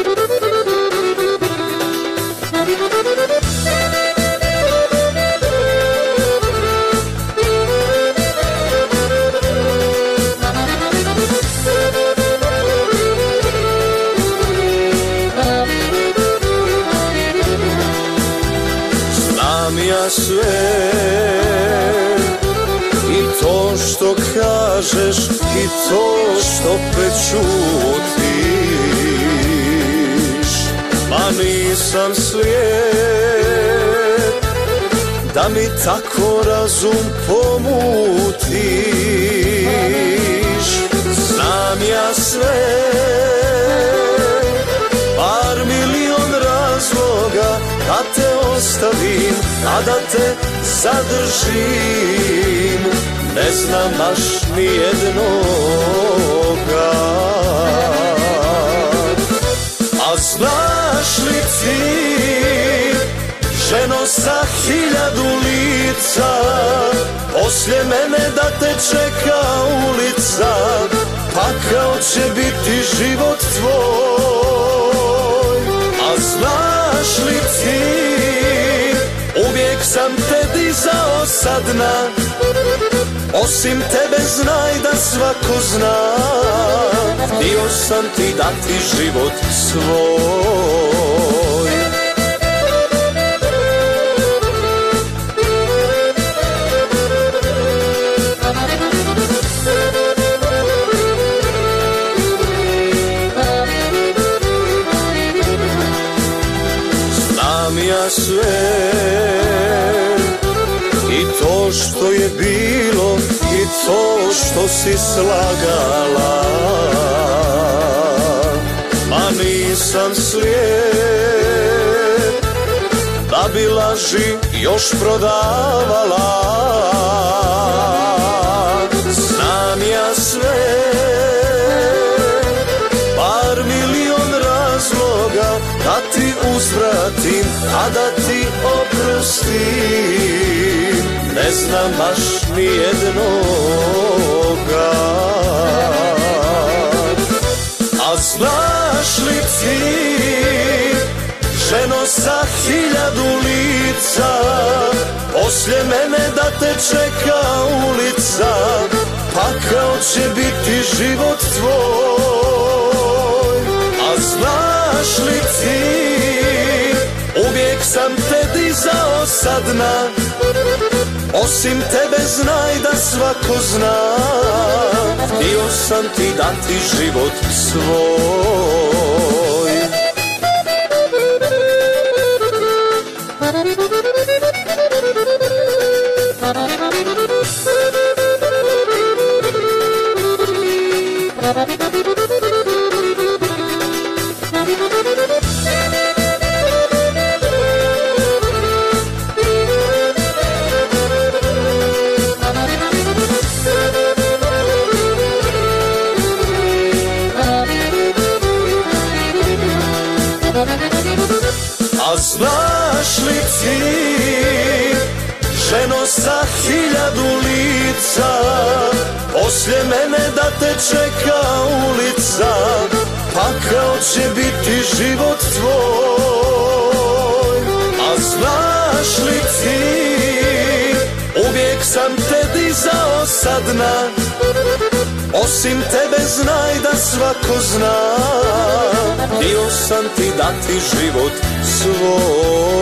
Sve i to što kažeš i to što prečutiš, pa nisam slijep da mi tako razum pomutiš. Znam ja sve, par milion razloga da te ostavim, a da te zadržim, ne znam baš ni jednoga. A znaš li ti, ženo sa 1000 lica, poslije mene da te čeka ulica, pakao će biti život tvoj. A znaš li ti, uvijek sam te dizao sa dna, osim tebe znaj da svako zna, htio sam ti dati život svoj. Znam ja sve i to što je bilo i to što si slagala, a nisam slijep da bi laži još prodavala. Znam ja sve, par milion razloga da ti uzvratim, a da ti oprostim, ne znam baš ni jednoga. A znaš li ti, ženo sa 1000 lica, poslije mene da te čeka ulica, pakao će biti život tvoj. A znaš li ti, uvijek sam te dizao sa dna, osim tebe znaj da svako zna, htio sam ti dati život svoj. A znaš li ti, ženo sa 1000 lica, poslije mene da te čeka ulica, pakao će biti život tvoj. A znaš li ti, uvijek sam te dizao sa dna, osim tebe znaj da svako zna, htio sam ti dati život svoj.